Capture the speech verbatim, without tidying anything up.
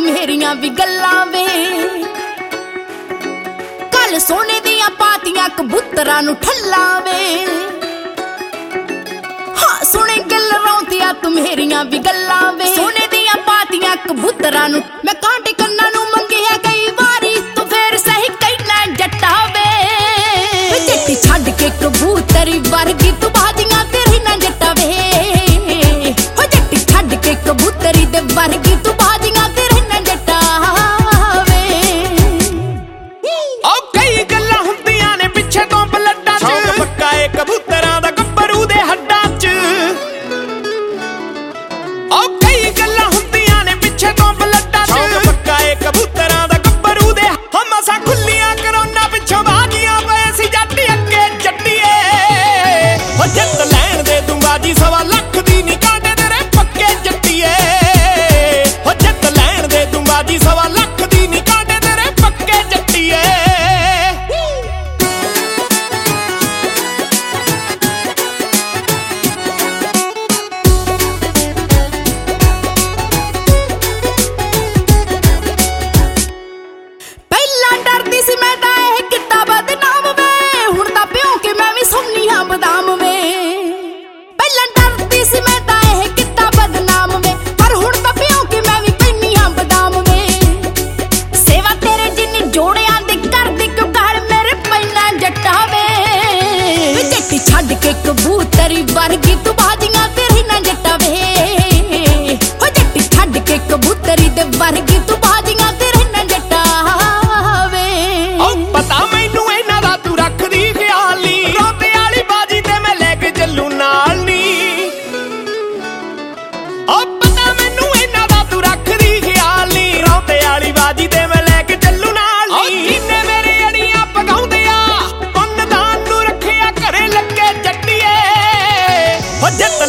ਮੇਰੀਆਂ ਵੀ ਗੱਲਾਂ ਵੇ। ਕੱਲ ਸੋਨੇ ਦੀਆਂ ਪਾਤੀਆਂ ਕਬੂਤਰਾਂ ਨੂੰ ਠੱਲਾਂ ਵੇ। ਹਾਂ ਸੁਣੇ ਗੱਲ ਰੌਂਦੀਆਂ ਤੂੰ ਮੇਰੀਆਂ ਵੀ ਗੱਲਾਂ ਵੇ। ਸੋਨੇ ਦੀਆਂ ਪਾਤੀਆਂ ਕਬੂਤਰਾਂ ਨੂੰ ਮੈਂ ਕਾਂਟੇ ਕੰਨਾਂ ਨੂੰ ਮੰਗਿਆ ਕਈ ਵਾਰੀ ਤੂੰ ਫੇਰ ਸਹੀ ਕਹਿਣਾ ਜੱਟਾ ਵੇ। ਜੱਟੀ ਛੱਡ ਕੇ ਕਬੂਤਰੀ ਵਰਗੀ ਤੂੰ ਬਾਜੀਆਂ ਤੇਰੀ ਨਾ ਜੱਟਾ ਵੇ। ਹੋ ਜੱਟੀ ਛੱਡ ਕੇ ਕਬੂਤਰੀ ਦੇ ਵਰਗੀ ਤੂੰ ਬਾਜੀਆਂ ਤੇਰੀ ਨਾ ਜੱਟਾ ਵੇ। ਓ ਕਈ ਗੱਲਾਂ ਹੁੰਦੀਆਂ ਨੇ ਪਿੱਛੇ ਤੋਂ ਬਲੱਡਾਂ ਚ ਸ਼ੌਕ ਪੱਕਾ ਏ ਕਬੂਤਰਾਂ ਦਾ ਗੱਭਰੂ ਦੇ ਹੱਡਾਂ ਚ। ਓ ਕਈ ਗੱਲਾਂ ਹੁੰਦੀਆਂ ਨੇ ਪਿੱਛੇ ਤੋਂ ਬਲੱਡਾਂ ਚ ਸ਼ੌਕ ਪੱਕਾ ਏ ਕਬੂਤਰਾਂ ਦਾ ਗੱਭਰੂ ਦੇ ਹਮਸਾ ਖੁੱਲੀਆਂ ਕਰੋਨਾ ਪਿੱਛੋਂ ਬਾਗੀਆਂ ਪਏ ਸੀ ਜੱਟ ਅੱਗੇ ਜੱਟੀਏ। ਹੋ ਜਿੱਤ ਲੈਣ ਦੇ ਤੂੰ ਬਾਜੀ ਸਵਾ ਲੱਖ ਦੀ ਨੀ ਕਾਂਟੇ ਤੇਰੇ ਪੱਕੇ ਜੱਟੀਏ। ਹੋ ਜਿੱਤ ਲੈਣ ਦੇ ਤੂੰ ਬਾਜੀ ਸਵਾ ਲੱਖ ਦੀ ਨੀ ਕਾਂਟੇ ਤੇਰੇ ਪੱਕੇ ਜੱਟੀਏ। ਪਹਿਲਾਂ ਡਰਦੀ ਸੀ ਮੈਂ ਤਾਂ ਇਹ ਕਿੱਤਾ ਬਦਨਾਮ ਵੇ। ਹੁਣ ਤਾਂ ਪਿਓ ਕੇ ਮੈਂ ਵੀ ਸੁਣਨੀ ਹਾਂ ਬਦਾਮ ਵੇ। ਪਹਿਲਾਂ ਡਰਦੀ ਸੀ ਮੈਂ ਤਾਂ ਇਹ ਕਿੱਤਾ ਬਦਨਾਮ ਵੇ ਪਰ ਹੁਣ ਤਾਂ ਪਿਓ ਕੇ ਮੈਂ ਵੀ ਪੈਣੀ ਹਾਂ ਬਦਾਮ ਵੇ। ਸੇਵਾ ਤੇਰੇ ਜਿੰਨੀ ਜੋੜਿਆਂ ਦੀ ਕਰਦੀ ਕਿਉਂ ਗਾਲ ਮੇਰੇ ਪੈਣਾ ਜੱਟਾ ਵੇ। ਵੇ ਜੱਟੀ ਛੱਡ ਕੇ ਕਬੂਤਰੀ ਵਰਗੀ ਤੂੰ ਬਾਜੀਆਂ ਤੇਰੀ ਨਾ ਜੱਟਾ ਵੇ। ਹੋ ਜੱਟੀ ਛੱਡ ਕੇ ਕਬੂਤਰੀ ਦੇ ਵਰਗੀ ਤੂੰ ਬਾਜੀਆਂ ਤੇਰੀ ਨਾ ਜੱਟਾ ਵੇ। ਓ ਪਤਾ ਮੈਨੂੰ ਇਹਨਾਂ ਦਾ ਤੂੰ ਰੱਖਦੀ ਖਿਆਲ ਨੀ ਰੋਤੇ ਵਾਲੀ ਬਾਜੀ ਤੇ ਮੈਂ ਲੈ ਕੇ ਚੱਲੂ ਨਾਲ ਨੀ। ਓ ਪਤਾ ਮੈਨੂੰ ਇਹਨਾਂ ਦਾ ਤੂੰ ਰੱਖਦੀ ਖਿਆਲ ਨੀ ਰੋਤੇ ਵਾਲੀ ਬਾਜੀ ਤੇ ਮੈਂ ਲੈ ਕੇ ਚੱਲੂ ਨਾਲ ਨੀ। ਜਿੰਨੇ ਮੇਰੇ ਅੜੀਆਂ ਪਗਾਉਂਦੇ ਆ ਪੁੰਨਦਾਨ ਨੂੰ ਰੱਖਿਆ ਘਰੇ ਲੱਗੇ ਜੱਟੀਏ। ਹੋ ਜਿੱਤ